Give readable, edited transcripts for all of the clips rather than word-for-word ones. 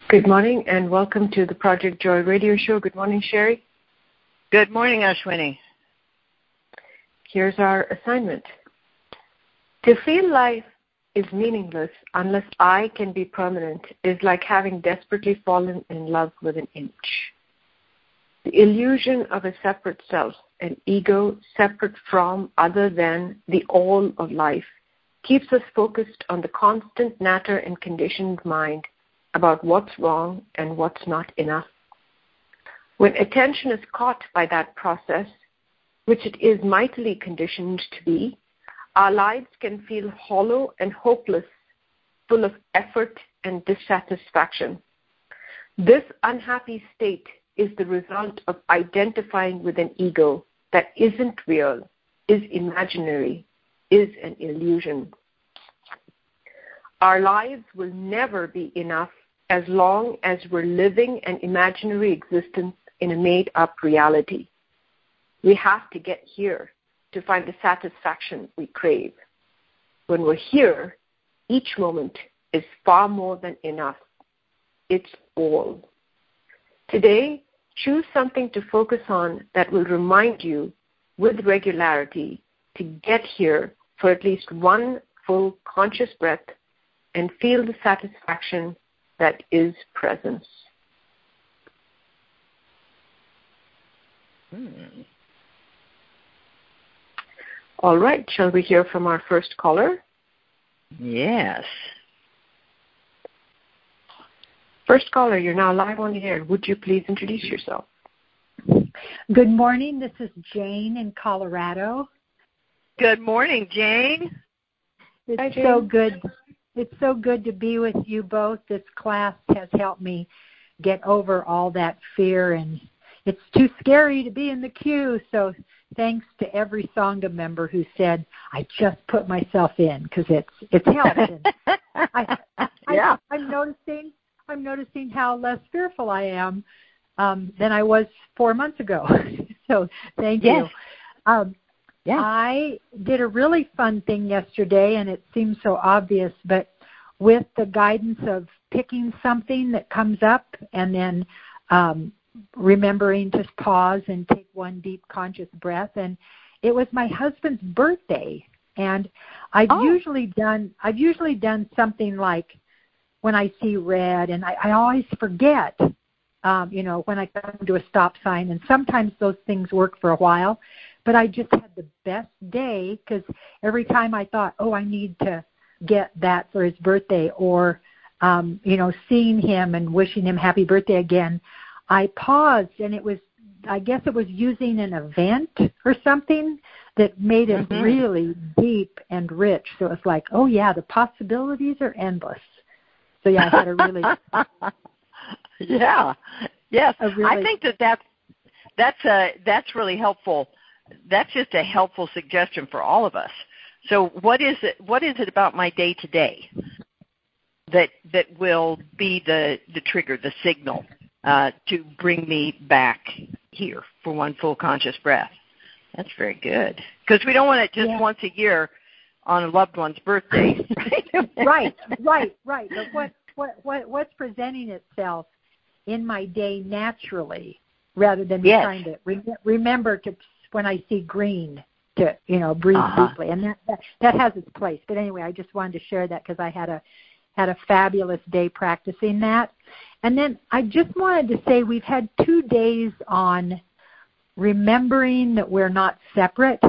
Good morning and welcome to the Project Joy radio show. Good morning, Sherry. Good morning, Ashwini. Here's our assignment. To feel life is meaningless unless I can be permanent is like having desperately fallen in love with an inch. The illusion of a separate self, an ego separate from, other than, the all of life, keeps us focused on the constant natter and conditioned mind about what's wrong and what's not enough. When attention is caught by that process, which it is mightily conditioned to be, our lives can feel hollow and hopeless, full of effort and dissatisfaction. This unhappy state is the result of identifying with an ego that isn't real, is imaginary, is an illusion. Our lives will never be enough as long as we're living an imaginary existence in a made-up reality. We have to get here to find the satisfaction we crave. When we're here, each moment is far more than enough. It's all. Today, choose something to focus on that will remind you with regularity to get here for at least one full conscious breath and feel the satisfaction that is presence. All right, shall we hear from our first caller? Yes. First caller, you're now live on the air. Would you please introduce yourself? Good morning. This is Jane in Colorado. Good morning, Jane. It's so good. It's so good to be with you both. This class has helped me get over all that fear, and it's too scary to be in the queue. So thanks to every Sangha member who said, I just put myself in, because it's helped. I'm noticing how less fearful I am than I was 4 months ago. So thank you. I did a really fun thing yesterday, and it seems so obvious, but with the guidance of picking something that comes up and then remembering to pause and take one deep conscious breath. And it was my husband's birthday, and I've usually done something like when I see red, and I always forget, when I come to a stop sign, and sometimes those things work for a while. But I just had the best day, because every time I thought, I need to get that for his birthday, or, seeing him and wishing him happy birthday again, I paused, and I guess it was using an event or something that made it really deep and rich. So it's like, the possibilities are endless. So I had a really... Yes. I think that's really helpful. That's just a helpful suggestion for all of us. So what is it about my day-to-day that will be the trigger, the signal to bring me back here for one full conscious breath? That's very good. Because we don't want it just once a year on a loved one's birthday. Right. But what's presenting itself in my day naturally, rather than me trying to remember to, when I see green, to breathe deeply, and that has its place. But anyway, I just wanted to share that because I had a fabulous day practicing that. And then I just wanted to say we've had 2 days on remembering that we're not separate.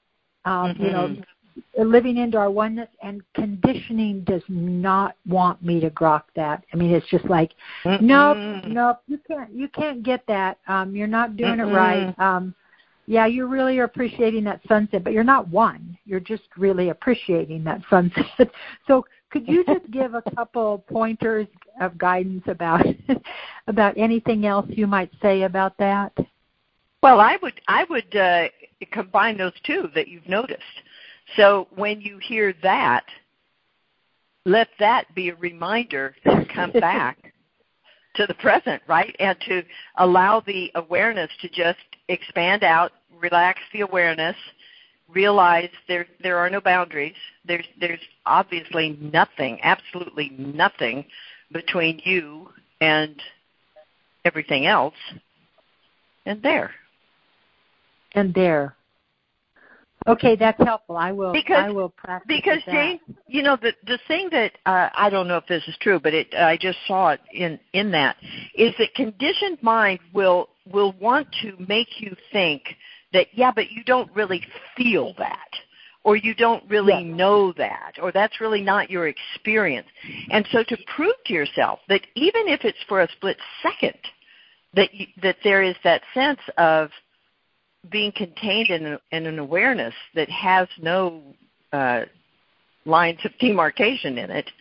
Living into our oneness, and conditioning does not want me to grok that. I mean, it's just like, nope, you can't get that. You're not doing it right. You really are appreciating that sunset, but you're not one. You're just really appreciating that sunset. So could you just give a couple pointers of guidance about anything else you might say about that? Well, I would combine those two that you've noticed. So when you hear that, let that be a reminder to come back to the present, right? And to allow the awareness to just expand out, relax the awareness, realize there are no boundaries. There's obviously nothing, absolutely nothing between you and everything else, and there. And there. Okay, that's helpful. I will practice. Because that. Jane, the thing that I don't know if this is true, but I just saw it in that is that conditioned mind will want to make you think that but you don't really feel that, or you don't really know that, or that's really not your experience. And so to prove to yourself that even if it's for a split second, that there is that sense of being contained in an awareness that has no lines of demarcation in it,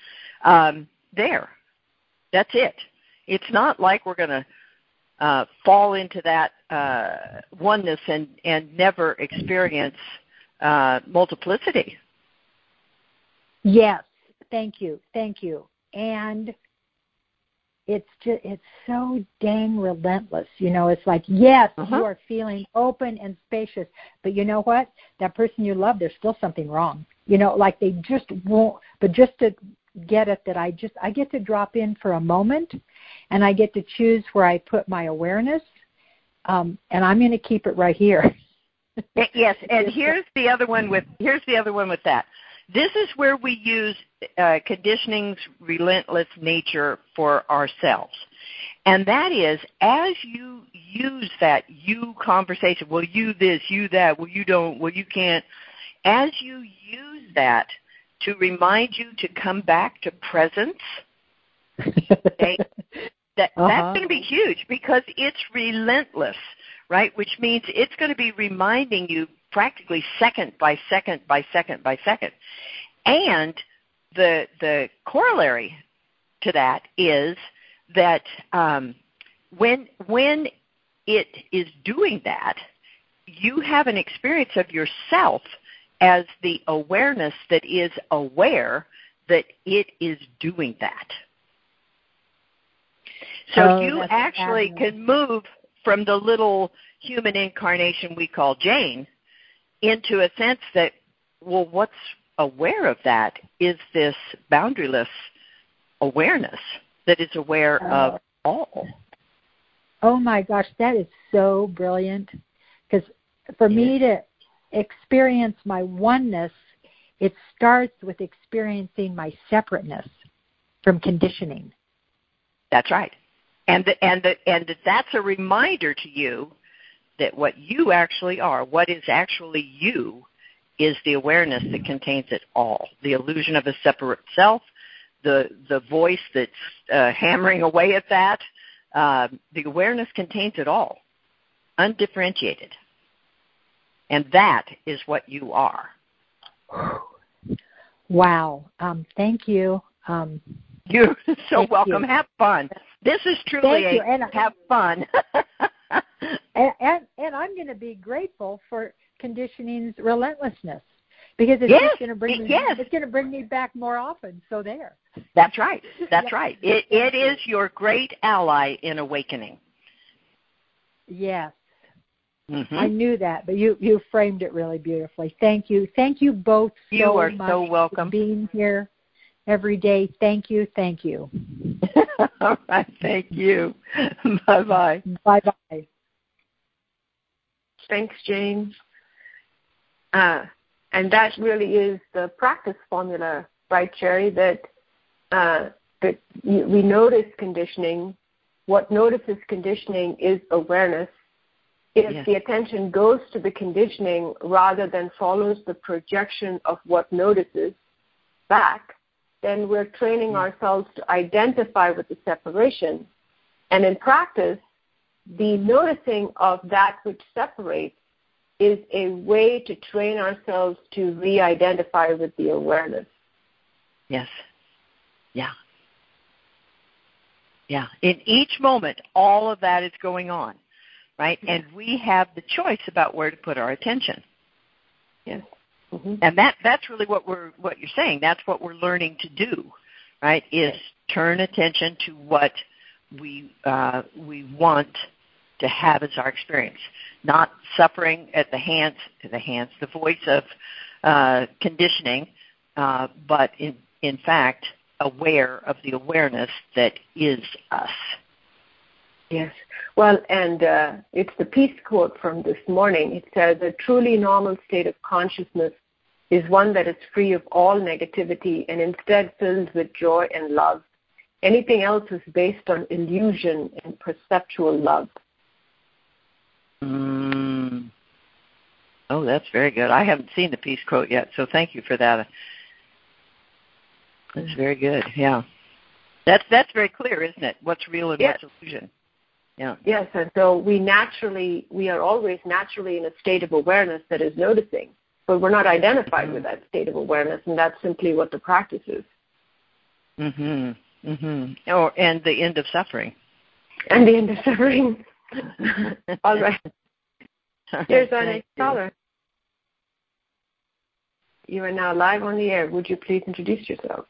that's it. It's not like we're going to fall into that oneness and never experience multiplicity. Yes, thank you. And it's so dang relentless. It's like, yes, you are feeling open and spacious, but you know what? That person you love, there's still something wrong. Like they just won't, but just to get it that I get to drop in for a moment, and I get to choose where I put my awareness, and I'm going to keep it right here. Yes, and here's the other one with that. This is where we use conditioning's relentless nature for ourselves. And that is, as you use that you conversation, well, you this, you that, well, you don't, well, you can't, as you use that to remind you to come back to presence, okay, that's going to be huge because it's relentless, right? Which means it's going to be reminding you practically second by second by second by second. And the corollary to that is that when it is doing that, you have an experience of yourself as the awareness that is aware that it is doing that. So you actually can move from the little human incarnation we call Jane into a sense that, well, what's aware of that is this boundaryless awareness that is aware of all. Oh my gosh, that is so brilliant. Because for me to experience my oneness, it starts with experiencing my separateness from conditioning. That's right. And that's a reminder to you that what you actually are, what is actually you, is the awareness that contains it all. The illusion of a separate self, the voice that's hammering away at that, the awareness contains it all, undifferentiated. And that is what you are. Wow. Thank you. You're so welcome. Have fun. This is truly have fun. and I'm going to be grateful for conditioning's relentlessness because it's just going to bring me. It's going to bring me back more often. So there. That's right. That's right. It is your great ally in awakening. Yes. Mm-hmm. I knew that, but you framed it really beautifully. Thank you. Thank you both you are much so welcome for being here every day. Thank you. Thank you. All right. Thank you. Bye-bye. Bye-bye. Thanks, Jane. And that really is the practice formula, right, Sherry, that we notice conditioning. What notices conditioning is awareness. If the attention goes to the conditioning rather than follows the projection of what notices back, then we're training ourselves to identify with the separation. And in practice, the noticing of that which separates is a way to train ourselves to re-identify with the awareness. Yes. Yeah. Yeah. In each moment, all of that is going on, right? And we have the choice about where to put our attention. Yes. Mm-hmm. And that's really what you're saying. That's what we're learning to do, right? Is turn attention to what we want to have as our experience, not suffering at the voice of conditioning, but in fact aware of the awareness that is us. Yes. Well, and it's the peace quote from this morning. It says, a truly normal state of consciousness is one that is free of all negativity and instead filled with joy and love. Anything else is based on illusion and perceptual love. Oh, that's very good. I haven't seen the peace quote yet, so thank you for that. That's very good. Yeah. That's very clear, isn't it? What's real and what's illusion. Yeah. Yes, and so we are always naturally in a state of awareness that is noticing, but we're not identified with that state of awareness, and that's simply what the practice is. And the end of suffering. And the end of suffering. All right. Here's our next caller. You are now live on the air. Would you please introduce yourself?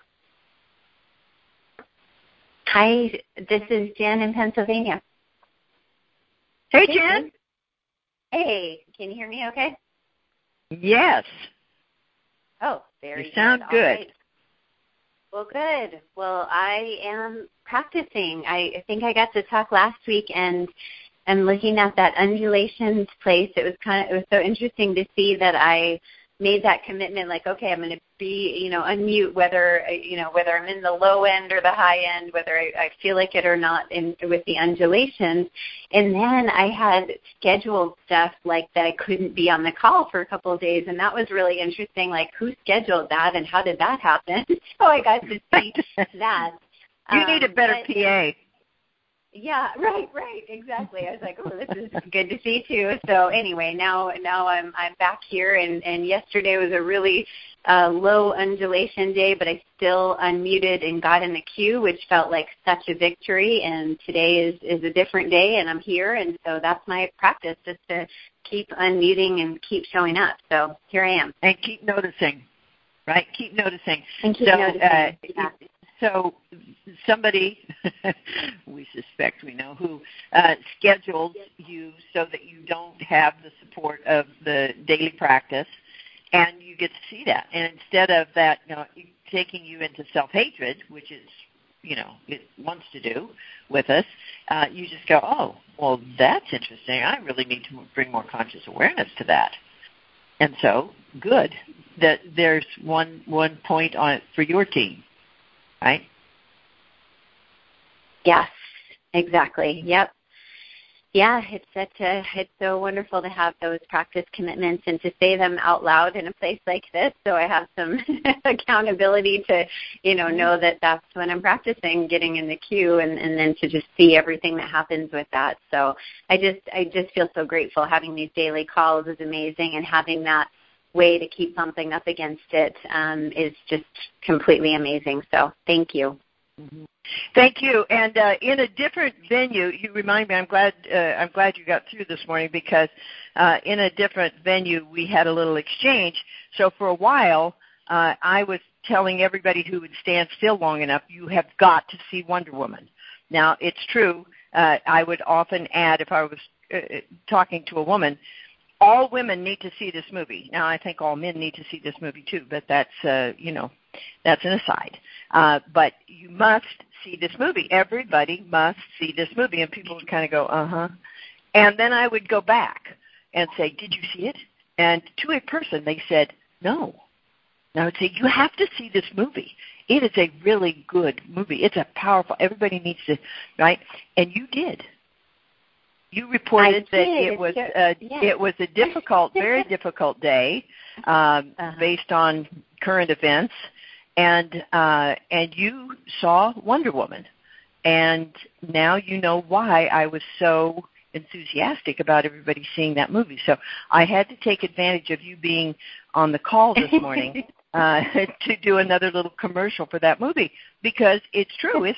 Hi, this is Jen in Pennsylvania. Hey, Jen. Hey, can you hear me okay? Yes. Oh, very good. You sound good. Right. Well, good. Well, I am practicing. I think I got to talk last week, and looking at that undulations place, it was so interesting to see that I made that commitment, like, okay, I'm going to be, unmute whether I'm in the low end or the high end, whether I feel like it or not with the undulations. And then I had scheduled stuff like that I couldn't be on the call for a couple of days, and that was really interesting, like who scheduled that and how did that happen? So I got to see that. You need a better PA. Yeah, right, exactly. I was like, oh, this is good to see too. So anyway, now I'm back here, and yesterday was a really low undulation day, but I still unmuted and got in the queue, which felt like such a victory. And today is a different day, and I'm here, and so that's my practice, just to keep unmuting and keep showing up. So here I am. And keep noticing, right? Keep noticing. And keep noticing. Yeah. So somebody, we suspect we know who, scheduled you so that you don't have the support of the daily practice, and you get to see that. And instead of that, taking you into self-hatred, which is, it wants to do with us, you just go, oh, well, that's interesting. I really need to bring more conscious awareness to that. And so, good that there's one point on it for your team. Right? Yes, exactly. Yep. Yeah, it's so wonderful to have those practice commitments and to say them out loud in a place like this. So I have some accountability to, know that that's when I'm practicing, getting in the queue, and then to just see everything that happens with that. So I just feel so grateful. Having these daily calls is amazing, and having that way to keep bumping up against it is just completely amazing. So thank you. Mm-hmm. Thank you. And in a different venue, you remind me. I'm glad you got through this morning, because in a different venue we had a little exchange. So for a while, I was telling everybody who would stand still long enough, you have got to see Wonder Woman. Now it's true. I would often add, if I was talking to a woman, all women need to see this movie. Now, I think all men need to see this movie too, but that's that's an aside. But you must see this movie. Everybody must see this movie. And people would kind of go, uh-huh. And then I would go back and say, did you see it? And to a person, they said, no. And I would say, you have to see this movie. It is a really good movie. It's a powerful, everybody needs to, right? And you did. You reported that it was a difficult, very difficult day, based on current events, and you saw Wonder Woman, and now you know why I was so enthusiastic about everybody seeing that movie. So I had to take advantage of you being on the call this morning to do another little commercial for that movie, because it's true, isn't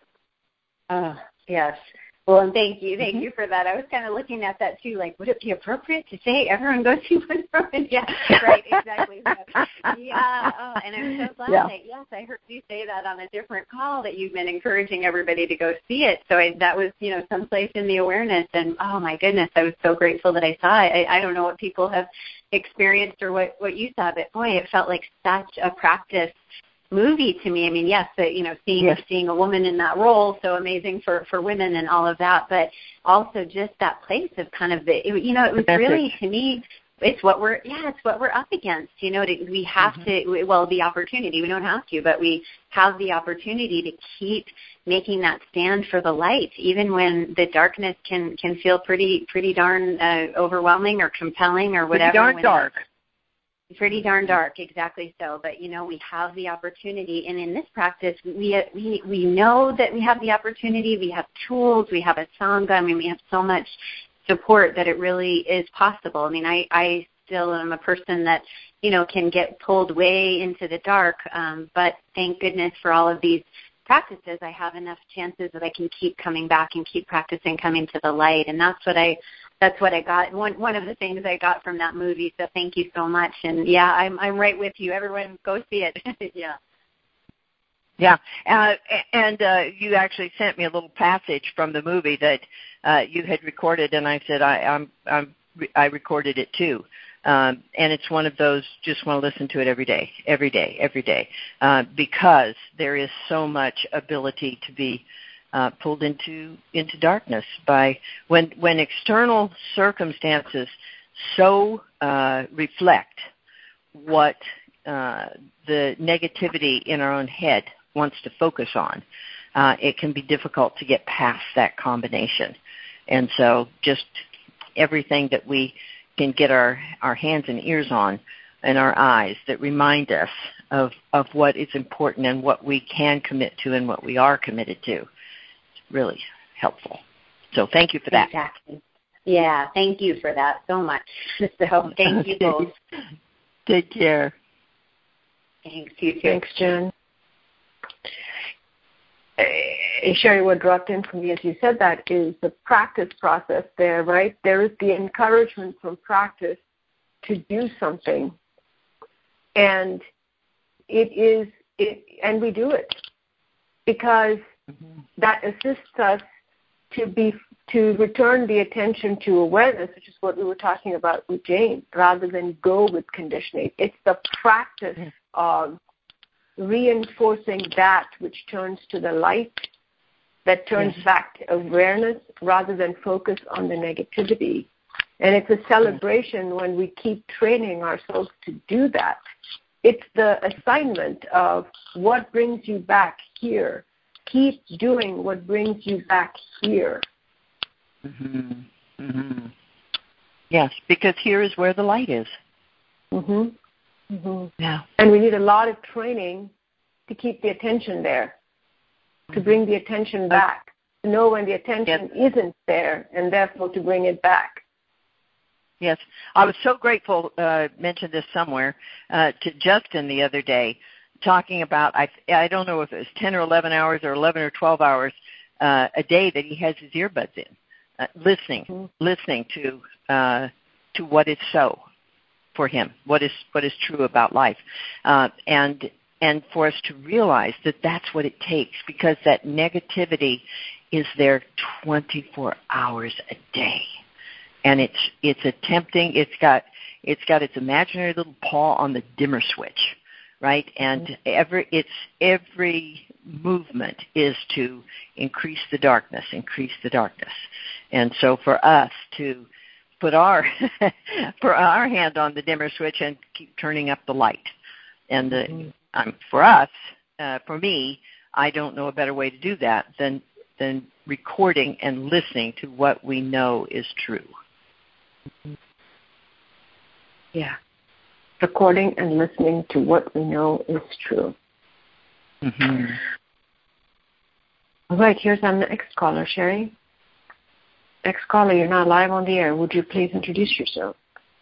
it? Yes. Well, and thank you for that. I was kind of looking at that too, like, would it be appropriate to say everyone go see Wonder Woman? Yeah, right, exactly. Yeah, and I'm so glad that, yes, I heard you say that on a different call, that you've been encouraging everybody to go see it. So that was, someplace in the awareness, and oh my goodness, I was so grateful that I saw it. I don't know what people have experienced or what you saw, but boy, it felt like such a practice movie to me. I mean, yes, seeing a woman in that role, so amazing for women and all of that, but also just that place of kind of it was really, to me, it's what we're up against. We have to, the opportunity, we don't have to, but we have the opportunity to keep making that stand for the light, even when the darkness can feel pretty darn overwhelming or compelling or whatever. Pretty darn dark, exactly so. But we have the opportunity, and in this practice, we know that we have the opportunity. We have tools, we have a sangha. I mean, we have so much support that it really is possible. I mean, I still am a person that can get pulled way into the dark, but thank goodness for all of these practices. I have enough chances that I can keep coming back and keep practicing coming to the light, and that's what I got. One of the things I got from that movie. So thank you so much. And yeah, I'm right with you. Everyone, go see it. Yeah. Yeah, and you actually sent me a little passage from the movie that you had recorded, and I said I recorded it too. And it's one of those, just want to listen to it every day, because there is so much ability to be pulled into darkness by when external circumstances so reflect what the negativity in our own head wants to focus on. It can be difficult to get past that combination. And so just everything that we can get our hands and ears on and our eyes that remind us of what is important and what we can commit to and what we are committed to. It's really helpful. So thank you for that. Exactly. Yeah, thank you for that so much. So thank you both. Take care. Thanks, you too. Thanks, Jen. Sherry, what dropped in for me as you said that is the practice process there, right? There is the encouragement from practice to do something, and and we do it because that assists us to return the attention to awareness, which is what we were talking about with Jane, rather than go with conditioning. It's the practice of reinforcing that which turns to the light, that turns back to awareness rather than focus on the negativity. And it's a celebration when we keep training ourselves to do that. It's the assignment of what brings you back here. Keep doing what brings you back here. Mm-hmm. Mm-hmm. Yes, because here is where the light is. Mm-hmm. Mm-hmm. Yeah. And we need a lot of training to keep the attention there, to bring the attention back, to know when the attention isn't there, and therefore to bring it back. Yes. I was so grateful, mentioned this somewhere, to Justin the other day, talking about, I don't know if it was 10 or 11 hours or 11 or 12 hours a day that he has his earbuds in, listening to what is so for him, what is true about life, and for us to realize that that's what it takes, because that negativity is there 24 hours a day, and it's attempting. It's got its imaginary little paw on the dimmer switch, right? And every movement is to increase the darkness. And so for us to put our hand on the dimmer switch and keep turning up the light. And for us, for me, I don't know a better way to do that than recording and listening to what we know is true. Yeah. Recording and listening to what we know is true. Mm-hmm. All right, here's our next caller, Sherry. Next caller, you're now live on the air. Would you please introduce yourself?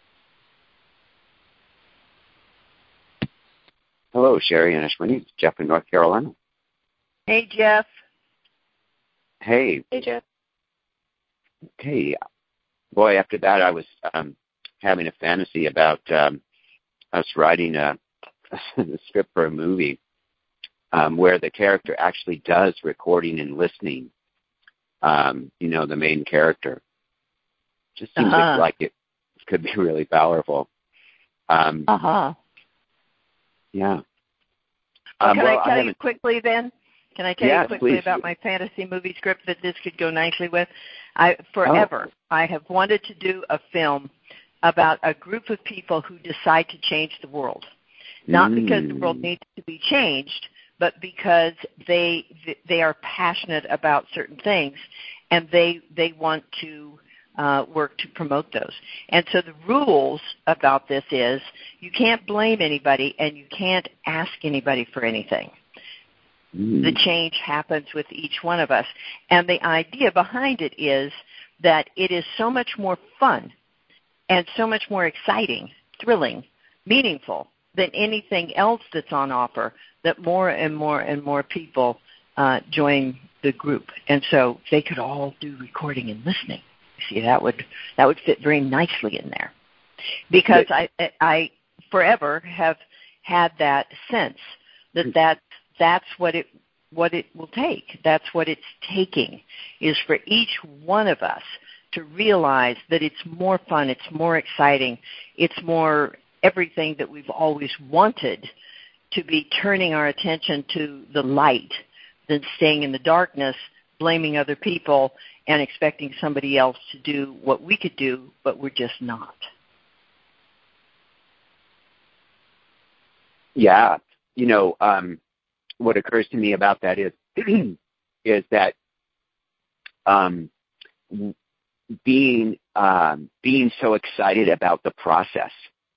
Hello, Sherry and Ashwini. It's Jeff in North Carolina. Hey, Jeff. Hey. Hey, Jeff. Hey. Boy, after that, I was having a fantasy about us writing a script for a movie where the character actually does recording and listening, the main character. Just seems like it could be really powerful. Yeah. Can I tell you quickly then? Can I tell you quickly please. About my fantasy movie script that this could go nicely with? I have wanted to do a film about a group of people who decide to change the world. Not because the world needs to be changed, but because they are passionate about certain things, and they want to work to promote those. And so the rules about this is you can't blame anybody and you can't ask anybody for anything. The change happens with each one of us. And the idea behind it is that it is so much more fun and so much more exciting, thrilling, meaningful than anything else that's on offer, that more and more and more people join the group. And so they could all do recording and listening. See, that would fit very nicely in there. Because I forever have had that sense that's what it will take. That's what it's taking, is for each one of us to realize that it's more fun, it's more exciting, it's more everything that we've always wanted, to be turning our attention to the light than staying in the darkness, blaming other people, and expecting somebody else to do what we could do, but we're just not. Yeah. What occurs to me about that is is that being so excited about the process.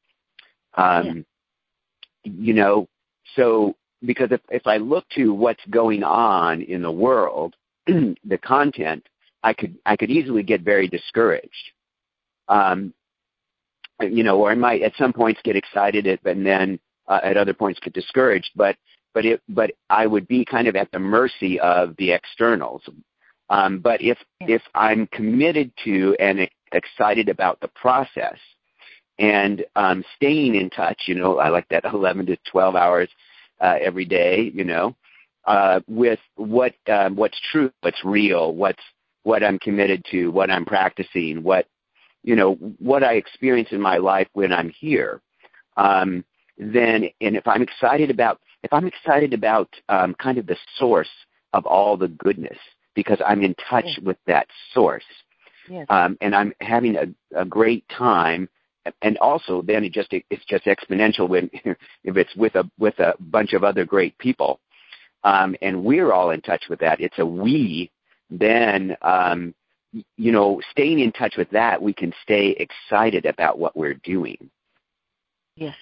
So because if I look to what's going on in the world, the content, I could easily get very discouraged. Or I might at some points get excited and then at other points get discouraged. But I would be kind of at the mercy of the externals. But if I'm committed to and excited about the process and staying in touch, I like that 11 to 12 hours every day, with what's true, what's real, what I'm committed to, what I'm practicing, what I experience in my life when I'm here. Then, and if I'm excited about kind of the source of all the goodness, because I'm in touch with that source, and I'm having a great time, and also then it's just exponential when if it's with a bunch of other great people, and we're all in touch with that. It's a we. Then staying in touch with that, we can stay excited about what we're doing. Yes.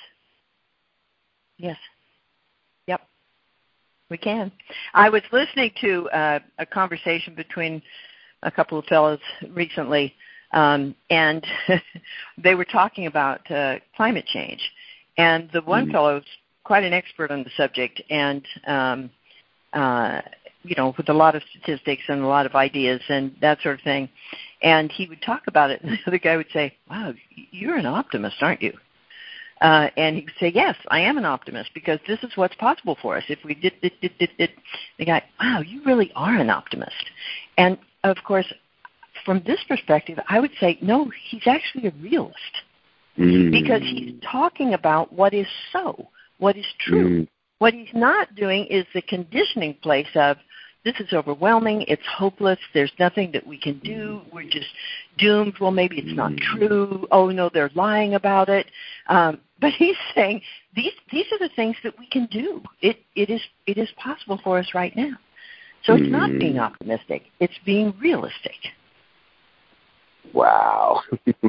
Yep. We can. I was listening to a conversation between a couple of fellows recently, and they were talking about climate change. And the one fellow is quite an expert on the subject, and with a lot of statistics and a lot of ideas and that sort of thing. And he would talk about it, and the other guy would say, "Wow, you're an optimist, aren't you?" And he would say, "Yes, I am an optimist, because this is what's possible for us. If we did. The guy, "Wow, you really are an optimist." And, of course, from this perspective, I would say, no, he's actually a realist, because he's talking about what is so, what is true. What he's not doing is the conditioning place of, this is overwhelming, it's hopeless, there's nothing that we can do, we're just doomed, well, maybe it's not true, oh, no, they're lying about it. But he's saying, these are the things that we can do. It is possible for us right now. So it's not being optimistic, it's being realistic. Wow.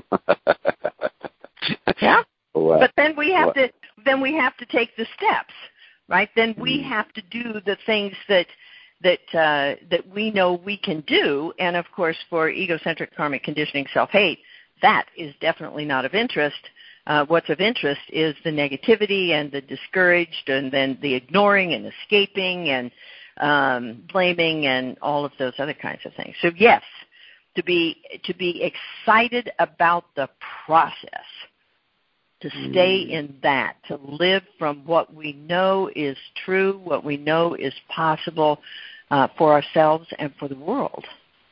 Yeah. Wow. But then we have to take the steps, right? Then we have to do the things that we know we can do. And, of course, for egocentric karmic conditioning self-hate, that is definitely not of interest. What's of interest is the negativity and the discouraged, and then the ignoring and escaping and blaming and all of those other kinds of things. So, yes, to be excited about the process, to stay in that, to live from what we know is true, what we know is possible for ourselves and for the world.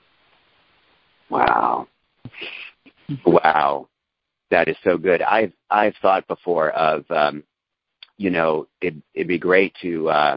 Wow. Wow. That is so good. I've thought before of it'd be great to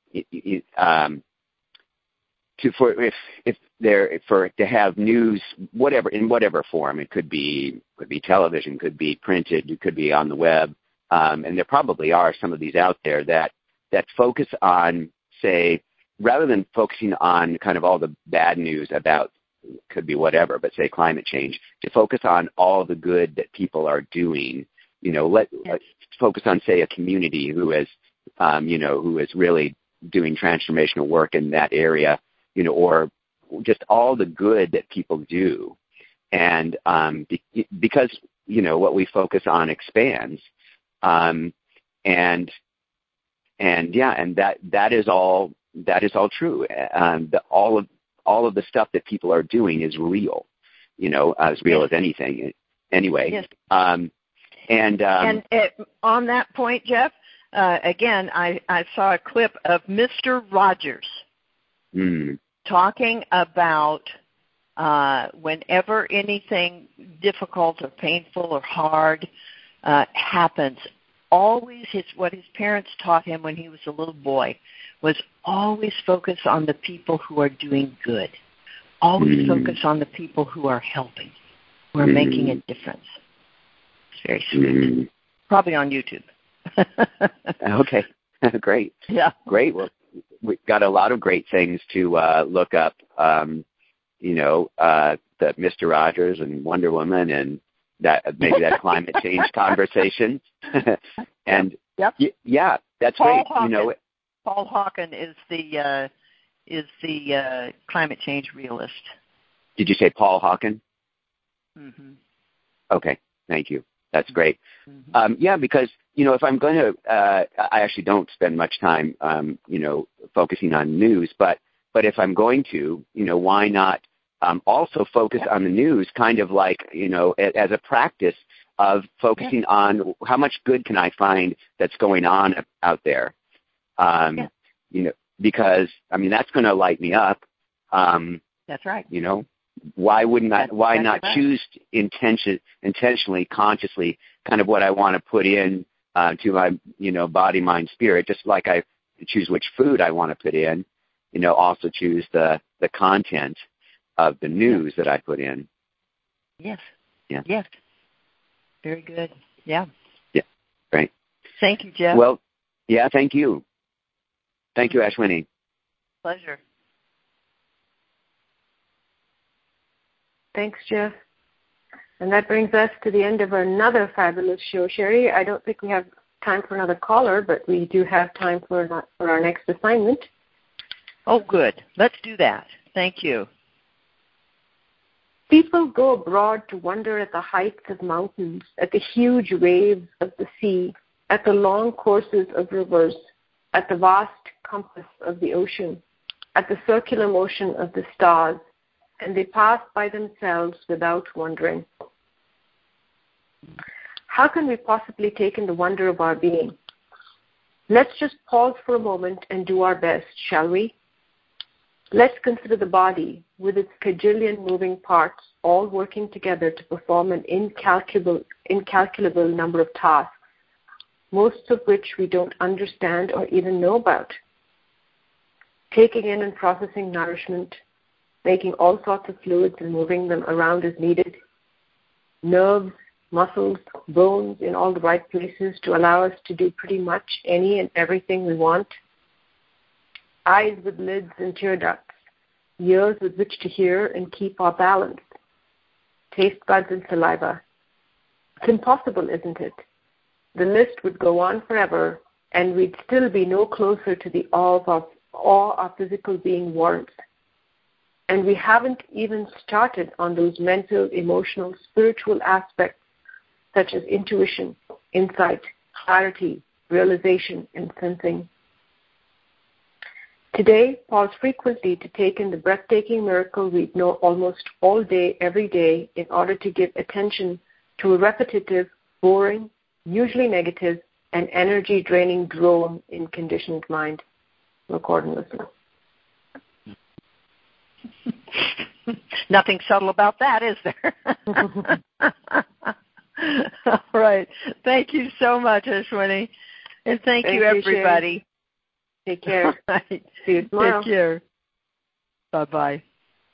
have news, whatever, in whatever form. It could be television, could be printed, it could be on the web, and there probably are some of these out there that focus on, say, rather than focusing on kind of all the bad news about, could be whatever, but say climate change, to focus on all the good that people are doing. Let's focus on, say, a community who is really doing transformational work in that area, or just all the good that people do. And because, what we focus on expands. And that is all true. All of the stuff that people are doing is real, as real as anything. Anyway. Yes. And on that point, Jeff, again, I saw a clip of Mr. Rogers talking about whenever anything difficult or painful or hard happens, always what his parents taught him when he was a little boy was always focus on the people who are doing good. Always focus on the people who are helping, who are making a difference. It's very sweet. Probably on YouTube. Okay, great. Yeah. Great. Well, we've got a lot of great things to look up, the Mr. Rogers and Wonder Woman and maybe that climate change conversation. And yeah, that's Paul great. Hawken. Paul Hawken is the climate change realist. Did you say Paul Hawken? Mm-hmm. Okay, thank you. That's great. Mm-hmm. Because if I'm going to, I actually don't spend much time, focusing on news. But if I'm going to, why not also focus on the news, kind of like, as a practice of focusing on how much good can I find that's going on out there. Because that's going to light me up. That's right. Why wouldn't I? Why not choose intentionally, consciously, kind of what I want to put in to my, body, mind, spirit, just like I choose which food I want to put in. Also choose the content of the news that I put in. Yes. Yeah. Yes. Very good. Yeah. Yeah. Great. Thank you, Jeff. Well, yeah. Thank you. Thank you, Ashwini. Pleasure. Thanks, Jeff. And that brings us to the end of another fabulous show, Sherry. I don't think we have time for another caller, but we do have time for our next assignment. Oh, good. Let's do that. Thank you. People go abroad to wonder at the heights of mountains, at the huge waves of the sea, at the long courses of rivers, at the vast compass of the ocean, at the circular motion of the stars, and they pass by themselves without wondering. How can we possibly take in the wonder of our being? Let's just pause for a moment and do our best, shall we? Let's consider the body with its cajillion moving parts, all working together to perform an incalculable number of tasks, most of which we don't understand or even know about. Taking in and processing nourishment, making all sorts of fluids and moving them around as needed, nerves, muscles, bones in all the right places to allow us to do pretty much any and everything we want, eyes with lids and tear ducts, ears with which to hear and keep our balance, taste buds and saliva. It's impossible, isn't it? The list would go on forever, and we'd still be no closer to the awe our physical being warrants. And we haven't even started on those mental, emotional, spiritual aspects such as intuition, insight, clarity, realization, and sensing. Today, pause frequently to take in the breathtaking miracle we know almost all day, every day, in order to give attention to a repetitive, boring, usually negative, and energy-draining drone in conditioned mind. Record and listen. Nothing subtle about that, is there? All right. Thank you so much, Ashwini. And thank you, everybody. Take care. Right. See you tomorrow. Take care. Bye-bye.